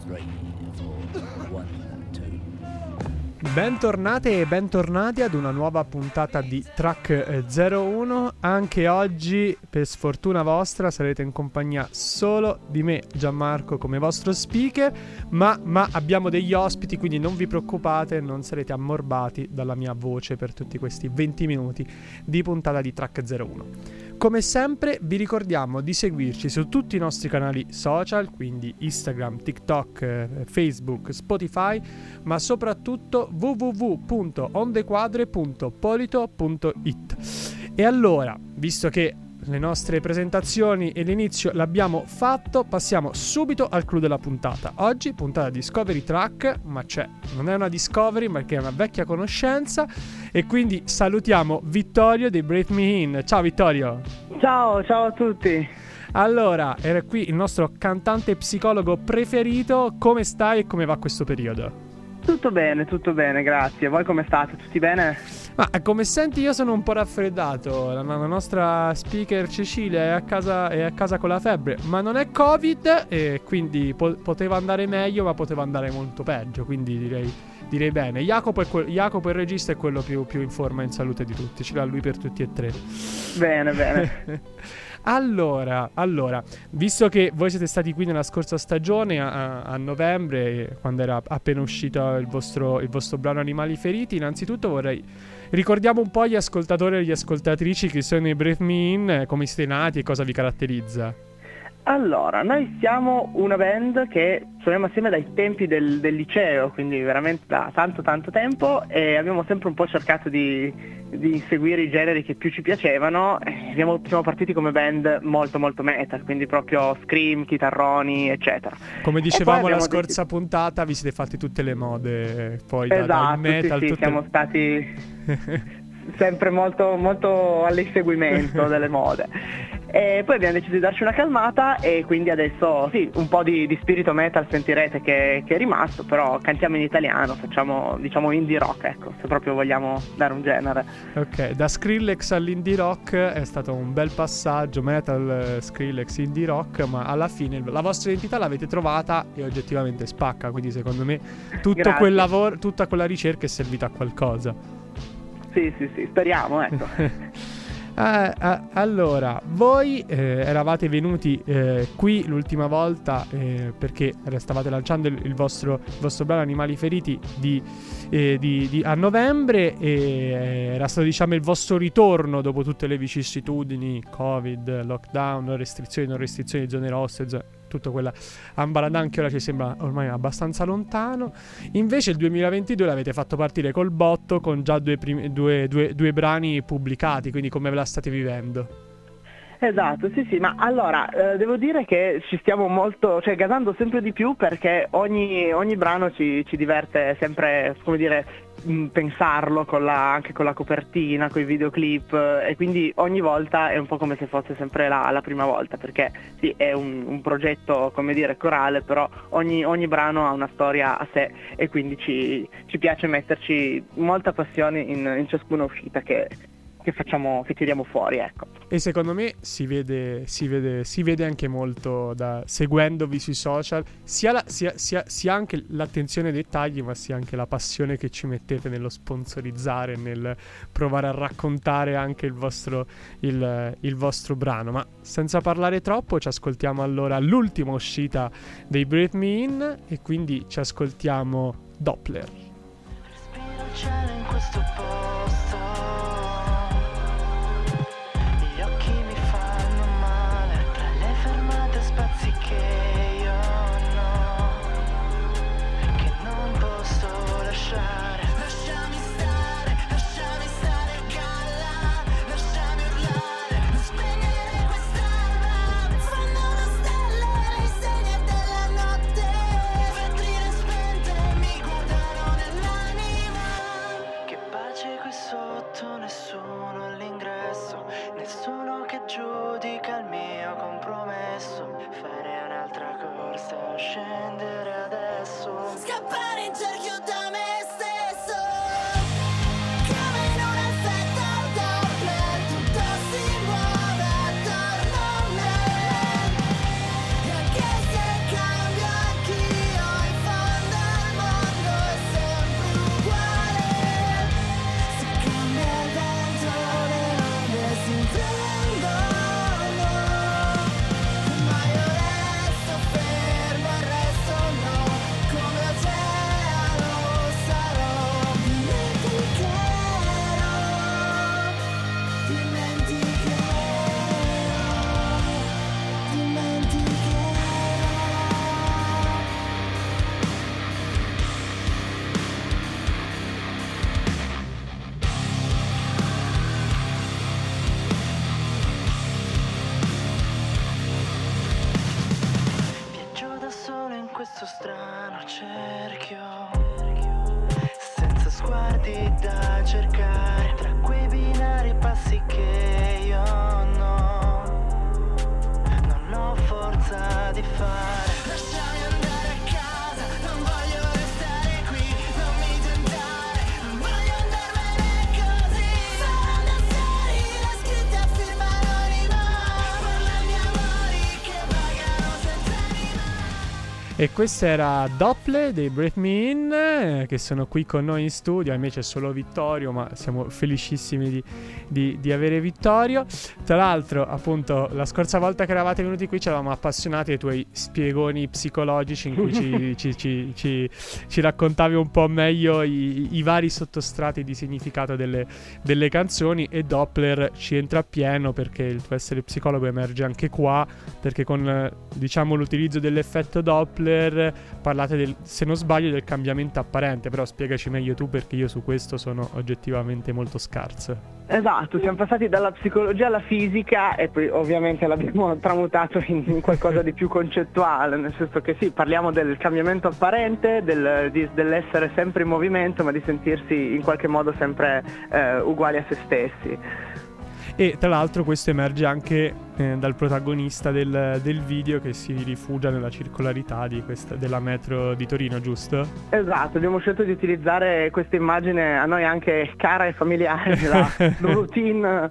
Bentornate e bentornati ad una nuova puntata di Track 01. Anche oggi, per sfortuna vostra, sarete in compagnia solo di me, Gianmarco, come vostro speaker, ma abbiamo degli ospiti, quindi non vi preoccupate, non sarete ammorbati dalla mia voce per tutti questi 20 minuti di puntata di Track 01. Come sempre vi ricordiamo di seguirci su tutti i nostri canali social, quindi Instagram, TikTok, Facebook, Spotify, ma soprattutto www.ondequadre.polito.it. E allora, visto che le nostre presentazioni e l'inizio l'abbiamo fatto, passiamo subito al clou della puntata. Oggi puntata Discovery Track, ma non è una Discovery, ma che è una vecchia conoscenza, e quindi salutiamo Vittorio dei Breathe Me In. Ciao Vittorio. Ciao a tutti. Allora, era qui il nostro cantante psicologo preferito. Come stai e come va questo periodo? Tutto bene, grazie. Voi come state? Tutti bene? Ma come senti, io sono un po' raffreddato. La nostra speaker Cecilia è a casa con la febbre, ma non è Covid, e quindi poteva andare meglio, ma poteva andare molto peggio, quindi direi bene. Jacopo il regista, è quello più in forma e in salute di tutti. Ce l'ha lui per tutti e tre. Bene. Allora, visto che voi siete stati qui nella scorsa stagione a novembre, quando era appena uscito il vostro brano Animali Feriti, innanzitutto ricordiamo un po' agli ascoltatori e agli ascoltatrici che sono i Breathe Me In, come siete nati e cosa vi caratterizza. Allora, noi siamo una band che suoniamo assieme dai tempi del liceo, quindi veramente da tanto tempo, e abbiamo sempre un po' cercato di seguire i generi che più ci piacevano. Siamo partiti come band molto metal, quindi proprio scream, chitarroni, eccetera. Come dicevamo la scorsa puntata, vi siete fatti tutte le mode, poi esatto, dal metal. Sì, siamo stati sempre molto all'inseguimento delle mode. E poi abbiamo deciso di darci una calmata, e quindi adesso sì, un po' di spirito metal sentirete che è rimasto, però cantiamo in italiano, facciamo diciamo indie rock, ecco, se proprio vogliamo dare un genere. Ok, da Skrillex all'indie rock è stato un bel passaggio, metal, Skrillex, indie rock, ma alla fine la vostra identità l'avete trovata e oggettivamente spacca, quindi secondo me tutto quel lavoro, tutta quella ricerca è servita a qualcosa. Sì, speriamo, ecco. Allora, voi eravate venuti qui l'ultima volta perché stavate lanciando il vostro brano Animali Feriti a novembre, e era stato diciamo il vostro ritorno dopo tutte le vicissitudini, Covid, lockdown, restrizioni, non restrizioni, zone rosse, tutta quella ambaradan che ora ci sembra ormai abbastanza lontano. Invece il 2022 l'avete fatto partire col botto, con già due brani pubblicati, quindi come ve la state vivendo? Esatto, sì, ma allora devo dire che ci stiamo molto, gasando sempre di più, perché ogni brano ci diverte sempre, come dire, pensarlo anche con la copertina, con i videoclip, e quindi ogni volta è un po' come se fosse sempre la prima volta, perché sì, è un progetto, come dire, corale, però ogni brano ha una storia a sé, e quindi ci piace metterci molta passione in ciascuna uscita che facciamo, che tiriamo fuori, ecco. E secondo me si vede anche molto seguendovi sui social, sia anche l'attenzione ai dettagli, ma sia anche la passione che ci mettete nello sponsorizzare, nel provare a raccontare anche il vostro brano. Ma senza parlare troppo, ci ascoltiamo allora l'ultima uscita dei Breathe Me In, e quindi ci ascoltiamo Doppler. Respiro il cielo in questo posto, gli occhi mi fanno male, tra le fermate spazi che io no, che non posso lasciare. Lasciami stare a galla, lasciami urlare, spegnere quest'alba, fondo una stella nei segni della notte, vetrine spente mi guardano nell'anima. Che pace qui sotto, nessuno all'ingresso, nessuno che giudica il mio compromesso. Fare un'altra corsa, scendere adesso, scappare in cerchio da me stesso. Come in un effetto Doppler, tutto si muove attorno a me, e anche se cambio anch'io, questo strano cerchio, senza sguardi da cercare, tra quei binari passi che io non ho forza di fare. Lasciami andare a casa, non voglio restare qui, non mi tentare, non voglio andarmene così. Saranno serie le scritte a firma anonima, parlami amori che vagano senza anima. E questa era Doppler dei Breath Me In, che sono qui con noi in studio. A me c'è solo Vittorio, ma siamo felicissimi di avere Vittorio. Tra l'altro, appunto, la scorsa volta che eravate venuti qui ci eravamo appassionati ai tuoi spiegoni psicologici in cui ci raccontavi un po' meglio i vari sottostrati di significato delle canzoni, e Doppler ci entra a pieno perché il tuo essere psicologo emerge anche qua, perché con diciamo l'utilizzo dell'effetto Doppler parlate se non sbaglio del cambiamento apparente, però spiegaci meglio tu perché io su questo sono oggettivamente molto scarso. Esatto, siamo passati dalla psicologia alla fisica e poi ovviamente l'abbiamo tramutato in qualcosa di più concettuale, nel senso che sì, parliamo del cambiamento apparente, dell'essere sempre in movimento, ma di sentirsi in qualche modo sempre uguali a se stessi. E tra l'altro questo emerge anche dal protagonista del video, che si rifugia nella circolarità della metro di Torino, giusto? Esatto, abbiamo scelto di utilizzare questa immagine a noi anche cara e familiare della routine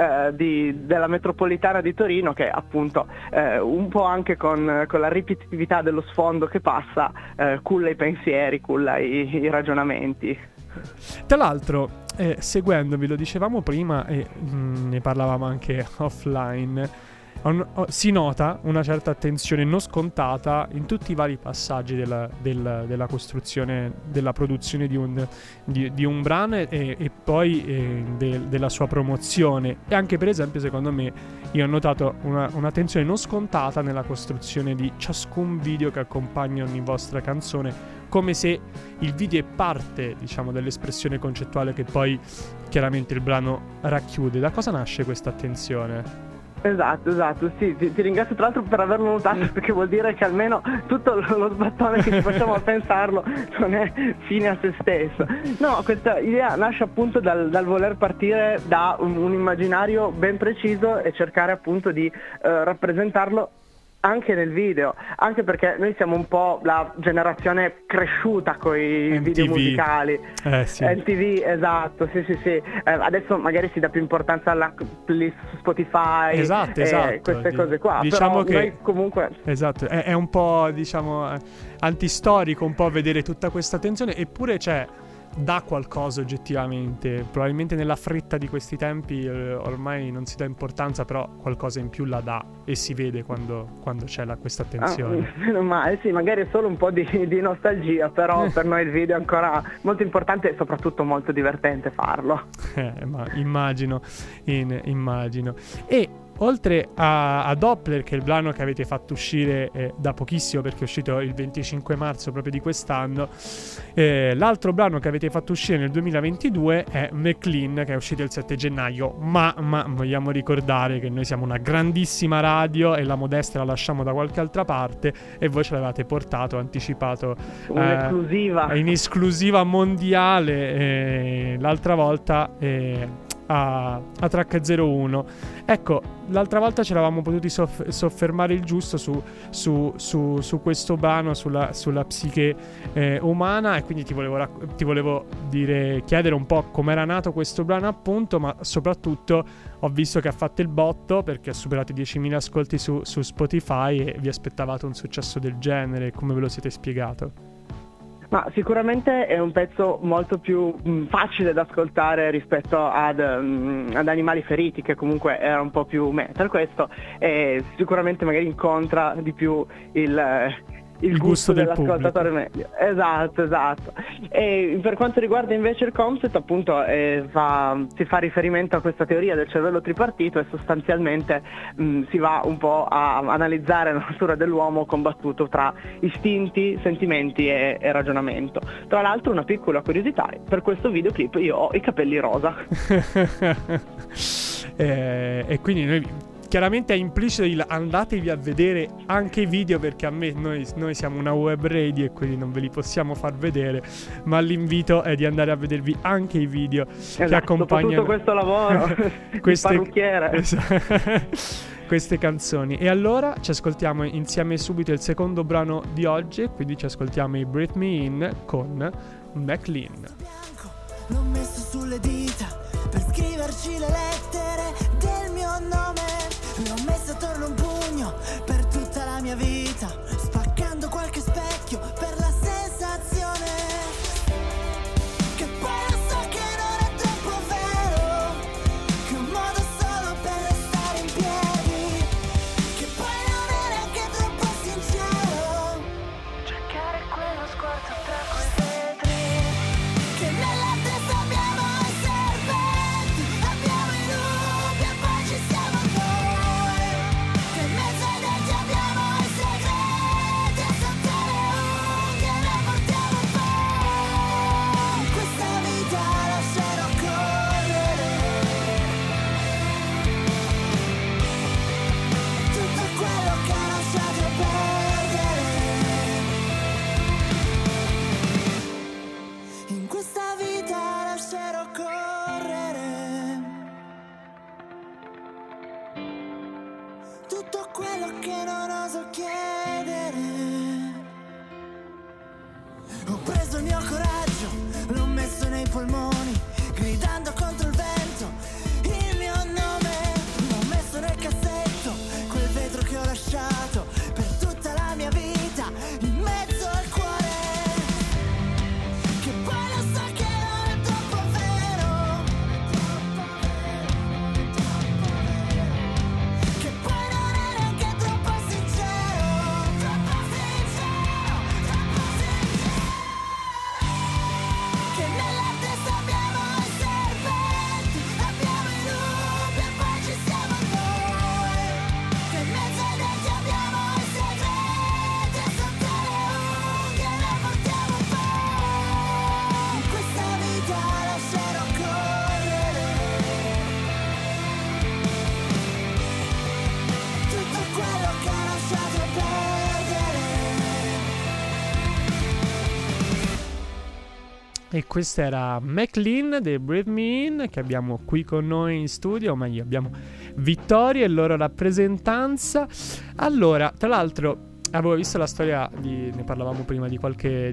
della metropolitana di Torino, che appunto un po' anche con la ripetitività dello sfondo che passa culla i pensieri, culla i ragionamenti. Tra l'altro, seguendovi, lo dicevamo prima e ne parlavamo anche offline, si nota una certa attenzione non scontata in tutti i vari passaggi della costruzione, della produzione di un brano e poi della sua promozione. E anche, per esempio, secondo me, io ho notato un'attenzione non scontata nella costruzione di ciascun video che accompagna ogni vostra canzone, come se il video è parte, diciamo, dell'espressione concettuale che poi chiaramente il brano racchiude. Da cosa nasce questa attenzione? Esatto, sì, ti ringrazio tra l'altro per averlo notato, perché vuol dire che almeno tutto lo sbattone che ci facciamo a pensarlo non è fine a se stesso. No, questa idea nasce appunto dal voler partire da un immaginario ben preciso e cercare appunto di rappresentarlo anche nel video, anche perché noi siamo un po' la generazione cresciuta con i video musicali. Sì. MTV, esatto, sì. Adesso magari si dà più importanza alla playlist su Spotify, esatto, queste cose qua. Diciamo però che noi comunque esatto, è un po', diciamo, antistorico un po' vedere tutta questa tensione, eppure c'è dà qualcosa oggettivamente. Probabilmente nella fretta di questi tempi ormai non si dà importanza, però qualcosa in più la dà e si vede quando c'è questa attenzione. Meno male, sì, magari è solo un po' di nostalgia, però per noi il video è ancora molto importante e soprattutto molto divertente farlo. Ma immagino. E oltre a Doppler, che è il brano che avete fatto uscire da pochissimo, perché è uscito il 25 marzo proprio di quest'anno, l'altro brano che avete fatto uscire nel 2022 è McLean, che è uscito il 7 gennaio, ma vogliamo ricordare che noi siamo una grandissima radio e la modestia la lasciamo da qualche altra parte, e voi ce l'avete portato, anticipato in esclusiva mondiale l'altra volta a Track 01. Ecco, l'altra volta ci eravamo potuti soffermare il giusto su questo brano, sulla psiche umana, e quindi ti volevo chiedere un po' com'era nato questo brano, appunto, ma soprattutto ho visto che ha fatto il botto perché ha superato i 10.000 ascolti su Spotify, e vi aspettavate un successo del genere. Come ve lo siete spiegato? Ma sicuramente è un pezzo molto più facile da ascoltare rispetto ad Animali Feriti, che comunque era un po' più metal. Questo sicuramente magari incontra di più il gusto dell'ascoltatore medio. Esatto. E per quanto riguarda invece il concept, appunto, si fa riferimento a questa teoria del cervello tripartito, e sostanzialmente si va un po' a analizzare la natura dell'uomo combattuto tra istinti, sentimenti e ragionamento. Tra l'altro, una piccola curiosità: per questo videoclip io ho i capelli rosa. E quindi noi chiaramente è implicito andatevi a vedere anche i video, perché noi siamo una web radio e quindi non ve li possiamo far vedere, ma l'invito è di andare a vedervi anche i video che accompagnano tutto questo lavoro di parrucchiere. Queste canzoni. E allora ci ascoltiamo insieme subito il secondo brano di oggi, quindi ci ascoltiamo i Breathe Me In con McLean. L'ho messo sulle dita per scriverci le lettere del mio nome. L'ho messo attorno un pugno per tutta la mia vita, spaccando qualche specchio per la sensazione che poi lo so che non è troppo vero, che è un modo solo per restare in piedi, che poi non è neanche troppo sincero cercare quello sguardo tra quei vetri, che nella testa abbiamo i serpenti, abbiamo i lupi e poi ci siamo noi, che in mezzo ai denti abbiamo i segreti e sotto le unghie ne portiamo un po'. In questa vita lascerò correre tutto quello che ho lasciato perdere. In questa vita lascerò correre tutto quello che non oso chiedere. Ho preso il mio coraggio, l'ho messo nei polmoni, gridando contro il vento il mio nome. L'ho messo nel cassetto, quel vetro che ho lasciato per tutta la mia vita, in mezzo al cuore, che poi lo so che non è troppo vero, che poi non è neanche troppo sincero, che nella testa abbiamo i serpenti, abbiamo i lupi e poi ci siamo noi, che in mezzo ai denti abbiamo i segreti e sotto le unghie ne portiamo un po'. In questa vita lascerò correre tutto quello che ho lasciato perdere. E questa era McLean dei Breathe Me In, che abbiamo qui con noi in studio, o meglio abbiamo Vittoria e loro rappresentanza. Allora, tra l'altro avevo visto la storia ne parlavamo prima di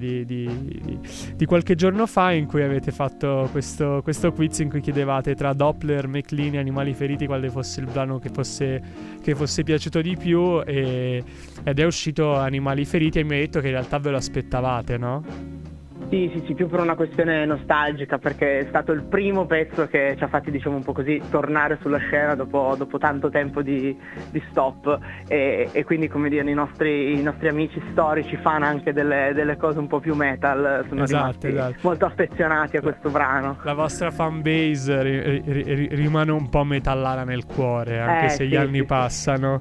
qualche giorno fa, in cui avete fatto questo quiz in cui chiedevate tra Doppler, McLean e Animali Feriti quale fosse il brano che fosse piaciuto di più, ed è uscito Animali Feriti, e mi hai detto che in realtà ve lo aspettavate, no? Sì, più per una questione nostalgica, perché è stato il primo pezzo che ci ha fatti, diciamo un po' così, tornare sulla scena dopo tanto tempo di stop, e quindi, come dire, i nostri amici storici fan anche delle cose un po' più metal sono rimasti molto affezionati a questo brano. La vostra fanbase rimane un po' metallana nel cuore, anche se gli anni passano.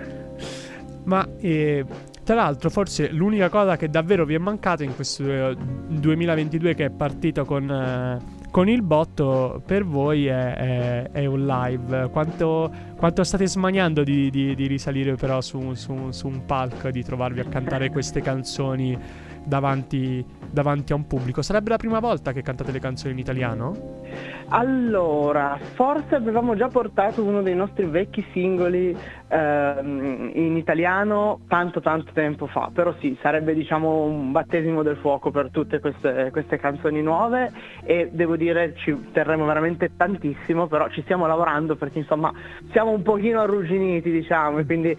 Ma tra l'altro forse l'unica cosa che davvero vi è mancata in questo 2022 che è partito con il botto per voi è un live. Quanto state smaniando di risalire però su un palco, di trovarvi a cantare queste canzoni davanti a un pubblico? Sarebbe la prima volta che cantate le canzoni in italiano? Allora, forse avevamo già portato uno dei nostri vecchi singoli in italiano tanto tempo fa, però sì, sarebbe, diciamo, un battesimo del fuoco per tutte queste canzoni nuove, e devo dire ci terremo veramente tantissimo, però ci stiamo lavorando, perché insomma siamo un pochino arrugginiti, diciamo, e quindi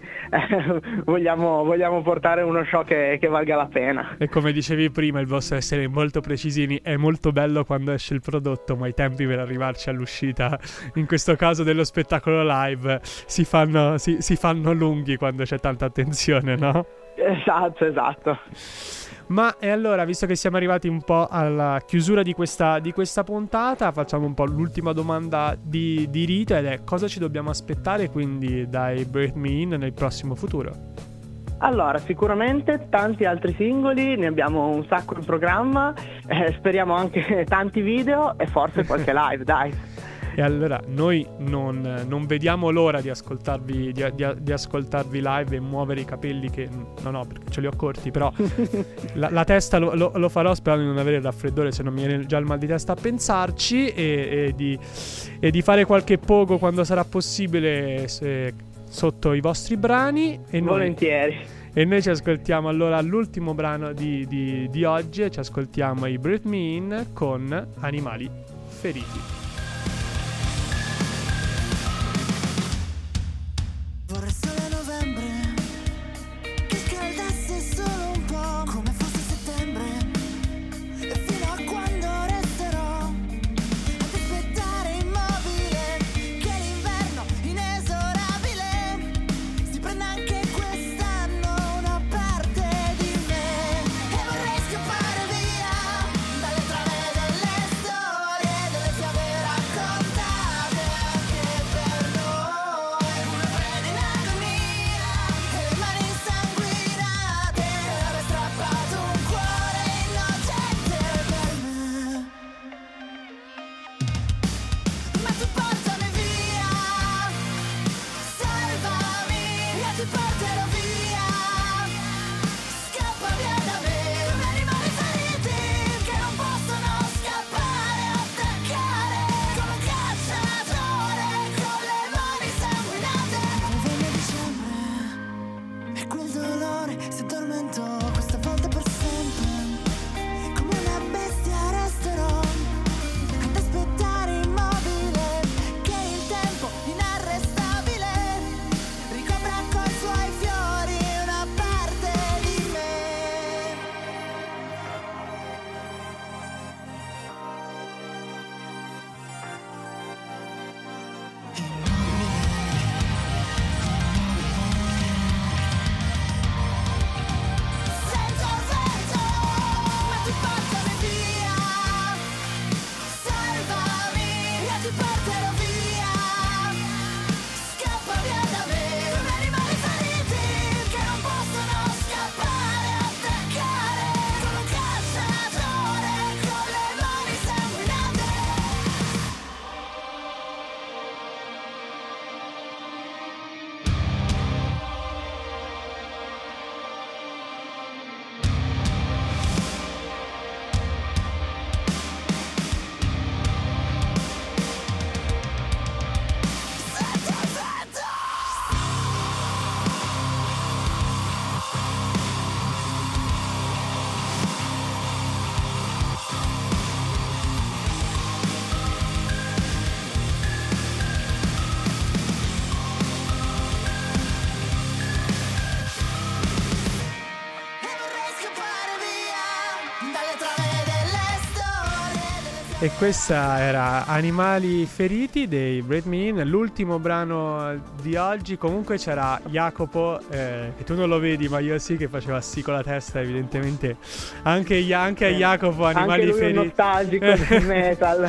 vogliamo portare uno show che valga la pena. E come dicevi prima, il vostro essere molto precisi è molto bello quando esce il prodotto, ma i tempi per arrivarci all'uscita, in questo caso dello spettacolo live, si fanno lunghi quando c'è tanta attenzione, no? Esatto. Ma e allora, visto che siamo arrivati un po' alla chiusura di questa puntata, facciamo un po' l'ultima domanda di Rita, ed è: cosa ci dobbiamo aspettare quindi dai Breathe Me In nel prossimo futuro? Allora, sicuramente tanti altri singoli, ne abbiamo un sacco in programma, speriamo anche tanti video e forse qualche live, dai. E allora noi non vediamo l'ora di ascoltarvi di ascoltarvi live e muovere i capelli, che no, perché ce li ho corti, però la testa lo farò sperando di non avere il raffreddore, se non mi viene già il mal di testa a pensarci, e di fare qualche pogo quando sarà possibile sotto i vostri brani. E Volentieri. E noi ci ascoltiamo allora l'ultimo brano di oggi, e ci ascoltiamo i Breathe Me In con Animali Feriti. Vorrei solo novembre, che scaldasse solo un po', come fosse settembre, e fino a quando resterò ad aspettare immobile, che l'inverno inesorabile si prenda anche quest'anno una parte di me. E vorrei scappare via dalle trame delle storie, delle fiabe raccontate anche per noi. Una preda in agonia e le mani insanguinate, aver strappato un cuore innocente per me. Ma tu portami via, salvami, io ti porterò via. Scappa via da me, come animali feriti che non possono scappare, attaccare come un cacciatore con le mani sanguinate. Novembre e dicembre, e quel dolore si addormentò, questa volta per sempre. Come una bestia resterò ad aspettare immobile, che il tempo inarrestabile ricopra coi suoi fiori una parte di me. Sento il vento, ma tu portami via, salvami, io ti porterò via. Scappa via da me, come animali feriti che non possono scappare, attaccare come un cacciatore con le mani sanguinate. Sento il vento. E vorrei scappare via dalle trame delle storie, delle fiabe. E questa era Animali Feriti dei Breathe Me In, l'ultimo brano di oggi. Comunque c'era Jacopo, e tu non lo vedi ma io sì, che faceva sì con la testa, evidentemente anche a Jacopo Animali Anche lui è Feriti. nostalgico del metal.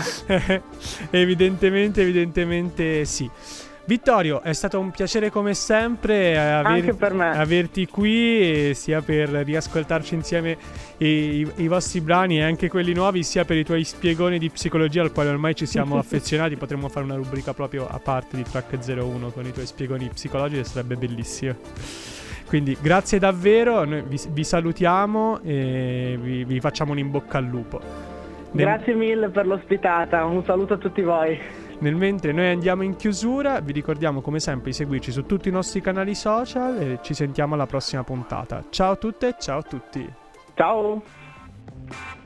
Evidentemente sì. Vittorio, è stato un piacere come sempre Anche per me. averti qui, sia per riascoltarci insieme i vostri brani e anche quelli nuovi, sia per i tuoi spiegoni di psicologia al quale ormai ci siamo affezionati. Potremmo fare una rubrica proprio a parte di Track 01 con i tuoi spiegoni psicologici, sarebbe bellissimo. Quindi grazie davvero, noi vi salutiamo e vi facciamo un in bocca al lupo. Grazie mille per l'ospitata, un saluto a tutti voi. Nel mentre noi andiamo in chiusura, vi ricordiamo come sempre di seguirci su tutti i nostri canali social e ci sentiamo alla prossima puntata. Ciao a tutte e ciao a tutti. Ciao.